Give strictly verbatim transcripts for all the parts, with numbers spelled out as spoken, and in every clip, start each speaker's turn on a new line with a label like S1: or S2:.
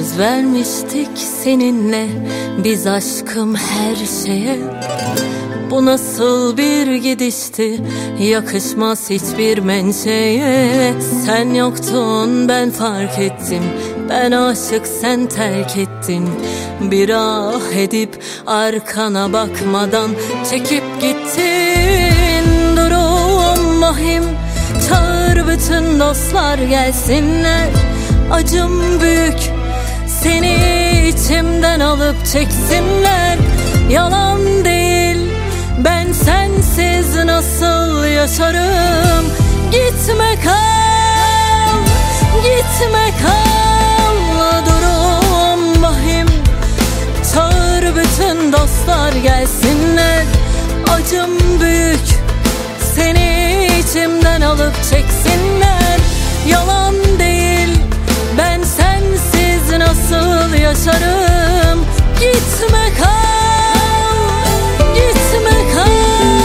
S1: Söz vermiştik seninle biz aşkım her şeye. Bu nasıl bir gidişti, yakışmaz hiçbir menşeye. Sen yoktun ben fark ettim, ben aşık sen terk ettin. Bir ah edip arkana bakmadan çekip gittin. Durum vahim, çağır bütün dostlar gelsinler. Acım büyük, seni içimden alıp çeksinler. Yalan değil, ben sensiz nasıl yaşarım. Gitme kal, gitme kal. Durum vahim, çağır bütün dostlar gelsinler. Acım büyük, seni içimden alıp çeksinler. Yalan değil, ben sensiz nasıl yaşarım. Gitme kal, gitme kal.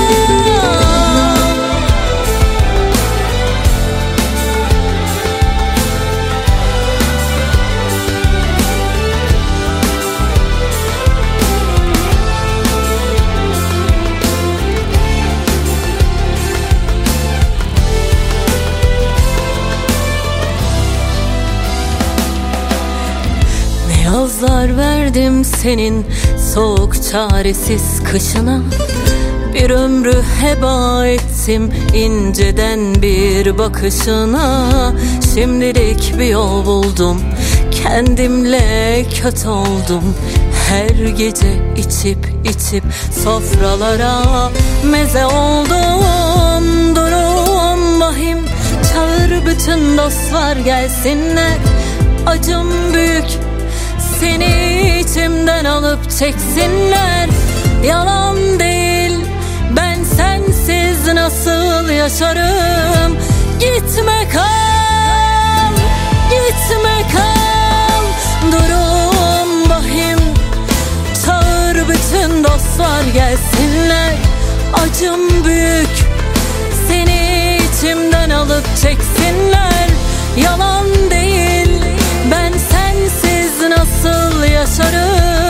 S1: Yazlar verdim senin soğuk çaresiz kışına. Bir ömrü heba ettim inceden bir bakışına. Şimdilik bir yol buldum, kendimle kötü oldum. Her gece içip içip sofralara meze oldum. Durum vahim, çağır bütün dostlar gelsinler. Acım büyük, seni içimden alıp çeksinler. Yalan değil, ben sensiz nasıl yaşarım. Gitme kal, gitme kal. Durum vahim, çağır bütün dostlar gelsinler. Acım büyük, seni içimden alıp çeksinler. Yalan değil, ben sensiz nasıl yaşarım.